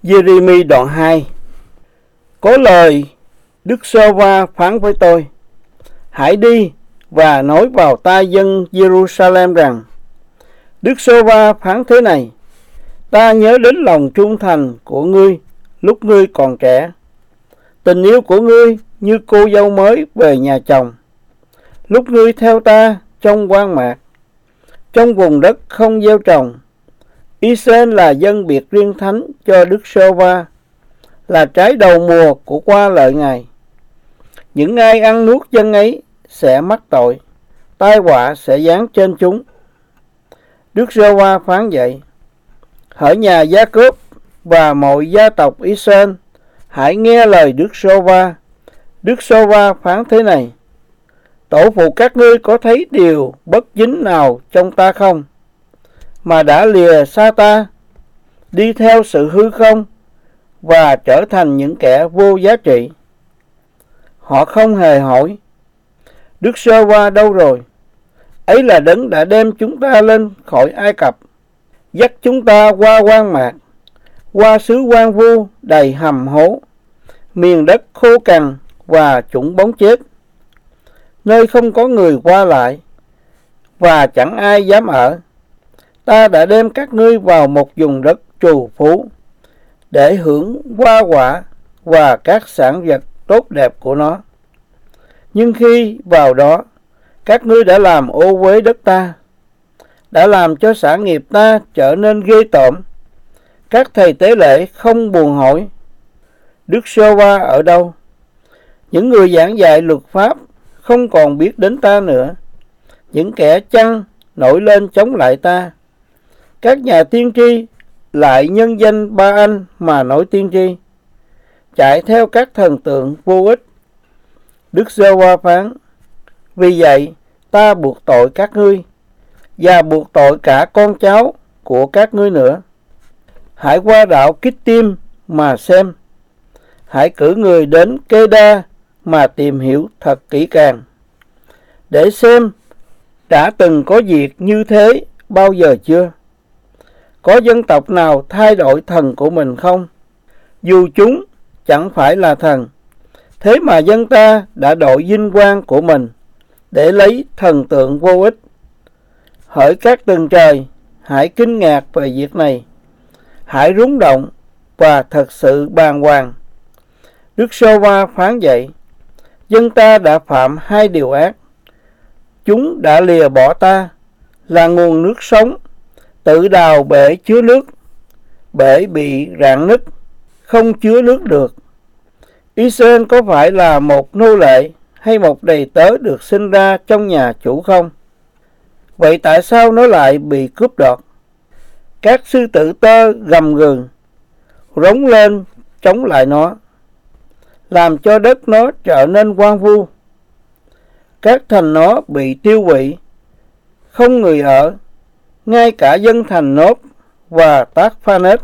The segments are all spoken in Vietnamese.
Giê-rê-mi đoạn 2. Có lời Đức Giê-hô-va phán với tôi: hãy đi và nói vào tai dân Giê-ru-sa-lem rằng: Đức Giê-hô-va phán thế này: ta nhớ đến lòng trung thành của ngươi lúc ngươi còn trẻ, tình yêu của ngươi như cô dâu mới về nhà chồng, lúc ngươi theo ta trong hoang mạc, trong vùng đất không gieo trồng. Israel là dân biệt riêng thánh cho Đức Giê-hô-va, là trái đầu mùa của qua lợi Ngài. Những ai ăn nuốt dân ấy sẽ mắc tội, tai họa sẽ giáng trên chúng. Đức Giê-hô-va phán vậy: hỡi nhà Gia-cốp và mọi gia tộc Israel, hãy nghe lời Đức Giê-hô-va. Đức Giê-hô-va phán thế này: tổ phụ các ngươi có thấy điều bất dính nào trong ta không, mà đã lìa xa ta, đi theo sự hư không và trở thành những kẻ vô giá trị? Họ không hề hỏi: Đức Giê-hô-va đâu rồi? Ấy là đấng đã đem chúng ta lên khỏi Ai Cập, dắt chúng ta qua hoang mạc, qua xứ hoang vu đầy hầm hố, miền đất khô cằn và chủng bóng chết, nơi không có người qua lại và chẳng ai dám ở. Ta đã đem các ngươi vào một vùng đất trù phú để hưởng hoa quả và các sản vật tốt đẹp của nó. Nhưng khi vào đó, các ngươi đã làm ô uế đất ta, đã làm cho sản nghiệp ta trở nên ghê tởm. Các thầy tế lễ không buồn hỏi: Đức Giê-hô-va ở đâu? Những người giảng dạy luật pháp không còn biết đến ta nữa. Những kẻ chăn nổi lên chống lại ta. Các nhà tiên tri lại nhân danh Ba-anh mà nói tiên tri, chạy theo các thần tượng vô ích. Đức Giê-hô-va phán: vì vậy ta buộc tội các ngươi, và buộc tội cả con cháu của các ngươi nữa. Hãy qua đảo Kittim mà xem. Hãy cử người đến Kê-đa mà tìm hiểu thật kỹ càng, để xem đã từng có việc như thế bao giờ chưa? Có dân tộc nào thay đổi thần của mình không? Dù chúng chẳng phải là thần, thế mà dân ta đã đổi vinh quang của mình để lấy thần tượng vô ích. Hỡi các tầng trời, hãy kinh ngạc về việc này, hãy rúng động và thật sự bàng hoàng. Đức Giê-hô-va phán vậy: dân ta đã phạm hai điều ác. Chúng đã lìa bỏ ta, là nguồn nước sống, tự đào bể chứa nước. Bể bị rạn nứt, không chứa nước được. Israel có phải là một nô lệ hay một đầy tớ được sinh ra trong nhà chủ không? Vậy tại sao nó lại bị cướp đoạt? Các sư tử tơ gầm gừ, rống lên chống lại nó, làm cho đất nó trở nên hoang vu. Các thành nó bị tiêu hủy, không người ở, ngay cả dân thành Nốt và Tác-pha-nết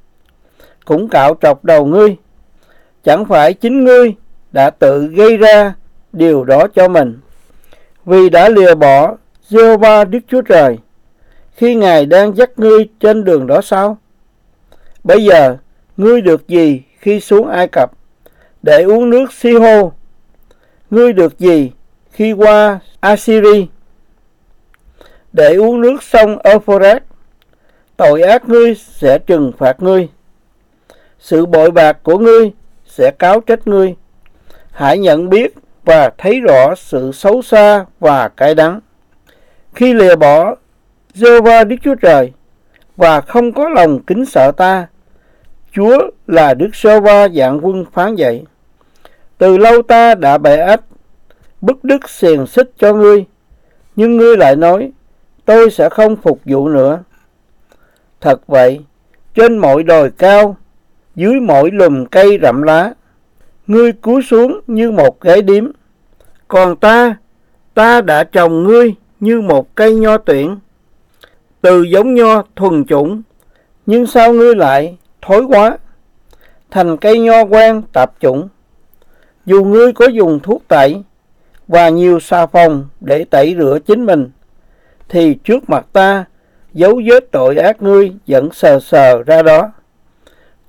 cũng cạo trọc đầu ngươi. Chẳng phải chính ngươi đã tự gây ra điều đó cho mình, vì đã lìa bỏ Giê-hô-va Đức Chúa Trời khi Ngài đang dắt ngươi trên đường đó sao? Bây giờ ngươi được gì khi xuống Ai Cập để uống nước Si-hô? Ngươi được gì khi qua Assyri để uống nước sông Euphrates? Tội ác ngươi sẽ trừng phạt ngươi, sự bội bạc của ngươi sẽ cáo trách ngươi. Hãy nhận biết và thấy rõ sự xấu xa và cay đắng. Khi lìa bỏ Giê-hô-va Đức Chúa Trời và không có lòng kính sợ ta, Chúa là Đức Giê-hô-va vạn quân phán vậy: từ lâu ta đã bẻ ách, bứt đứt xiềng xích cho ngươi, nhưng ngươi lại nói: tôi sẽ không phục vụ nữa. Thật vậy, trên mọi đồi cao, dưới mỗi lùm cây rậm lá, ngươi cúi xuống như một gái điếm. Còn ta đã trồng ngươi như một cây nho tuyển, từ giống nho thuần chủng, nhưng sao ngươi lại thối quá, thành cây nho quan tạp chủng? Dù ngươi có dùng thuốc tẩy và nhiều xà phòng để tẩy rửa chính mình, thì trước mặt ta dấu vết tội ác ngươi vẫn sờ sờ ra đó.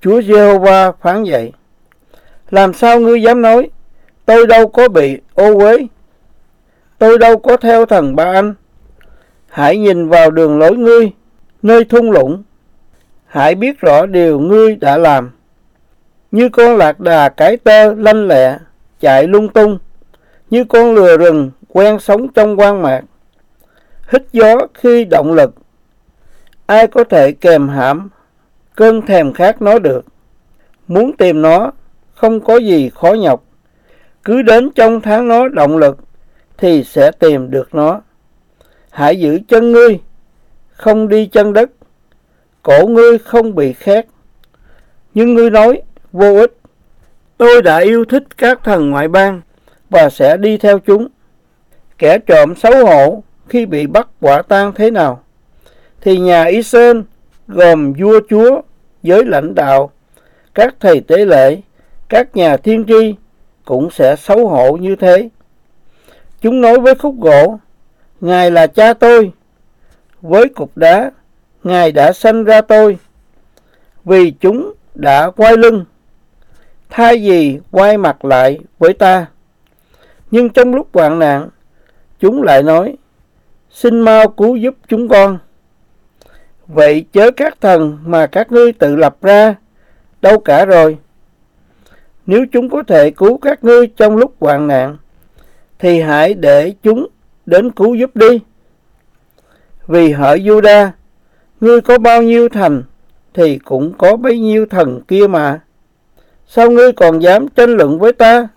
Chúa Giê-hô-va phán vậy: làm sao ngươi dám nói, tôi đâu có bị ô uế, tôi đâu có theo thần Ba-anh? Hãy nhìn vào đường lối ngươi nơi thung lũng, hãy biết rõ điều ngươi đã làm. Như con lạc đà cái tơ lanh lẹ chạy lung tung, như con lừa rừng quen sống trong hoang mạc. Hít gió khi động lực, ai có thể kềm hãm cơn thèm khát nó được? Muốn tìm nó không có gì khó nhọc, cứ đến trong tháng nó động lực thì sẽ tìm được nó. Hãy giữ chân ngươi không đi chân đất, cổ ngươi không bị khét. Nhưng ngươi nói vô ích, tôi đã yêu thích các thần ngoại bang và sẽ đi theo chúng. Kẻ trộm xấu hổ khi bị bắt quả tang thế nào, thì nhà Israel gồm vua chúa, giới lãnh đạo, các thầy tế lễ, các nhà tiên tri cũng sẽ xấu hổ như thế. Chúng nói với khúc gỗ, Ngài là cha tôi, với cục đá, Ngài đã sanh ra tôi. Vì chúng đã quay lưng, thay vì quay mặt lại với ta. Nhưng trong lúc hoạn nạn, chúng lại nói, xin mau cứu giúp chúng con. Vậy chớ các thần mà các ngươi tự lập ra đâu cả rồi? Nếu chúng có thể cứu các ngươi trong lúc hoạn nạn, thì hãy để chúng đến cứu giúp đi. Vì hỡi Giu-đa, ngươi có bao nhiêu thành thì cũng có bấy nhiêu thần kia mà. Sao ngươi còn dám tranh luận với ta?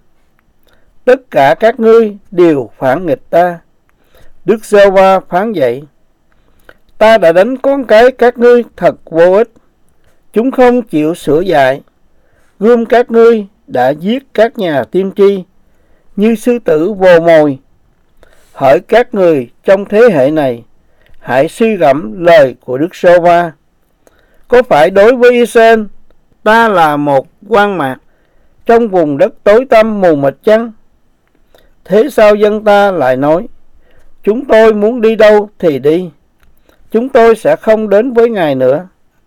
Tất cả các ngươi đều phản nghịch ta. Đức Giê-hô-va phán vậy: ta đã đánh con cái các ngươi thật vô ích. Chúng không chịu sửa dạy. Gươm các ngươi đã giết các nhà tiên tri như sư tử vồ mồi. Hỡi các người trong thế hệ này, hãy suy gẫm lời của Đức Giê-hô-va. Có phải đối với Israel, ta là một hoang mạc trong vùng đất tối tăm mù mịt chăng? Thế sao dân ta lại nói, chúng tôi muốn đi đâu thì đi, chúng tôi sẽ không đến với Ngài nữa?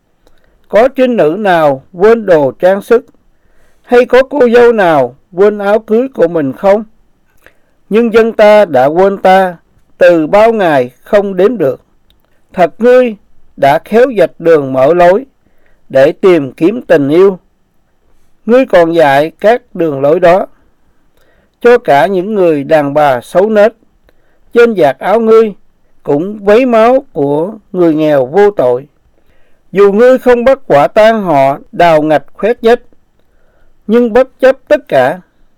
Có trinh nữ nào quên đồ trang sức, hay có cô dâu nào quên áo cưới của mình không? Nhưng dân ta đã quên ta từ bao ngày không đếm được. Thật ngươi đã khéo vạch đường mở lối để tìm kiếm tình yêu. Ngươi còn dạy các đường lối đó cho cả những người đàn bà xấu nết. Trên vạt áo ngươi cũng vấy máu của người nghèo vô tội. Dù ngươi không bắt quả tang họ đào ngạch khoét vách, nhưng bất chấp tất cả,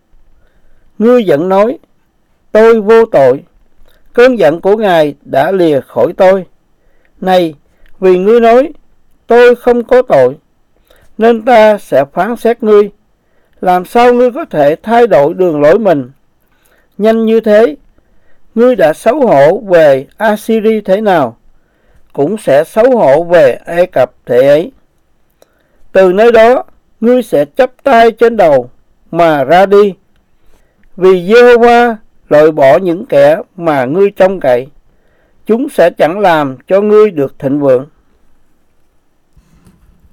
ngươi vẫn nói, tôi vô tội. Cơn giận của Ngài đã lìa khỏi tôi. Này, vì ngươi nói, tôi không có tội, nên ta sẽ phán xét ngươi. Làm sao ngươi có thể thay đổi đường lối mình nhanh như thế? Ngươi đã xấu hổ về Assyri thế nào, cũng sẽ xấu hổ về Ai Cập thế ấy. Từ nơi đó, ngươi sẽ chắp tay trên đầu mà ra đi. Vì Giê-hô-va loại bỏ những kẻ mà ngươi trông cậy, chúng sẽ chẳng làm cho ngươi được thịnh vượng.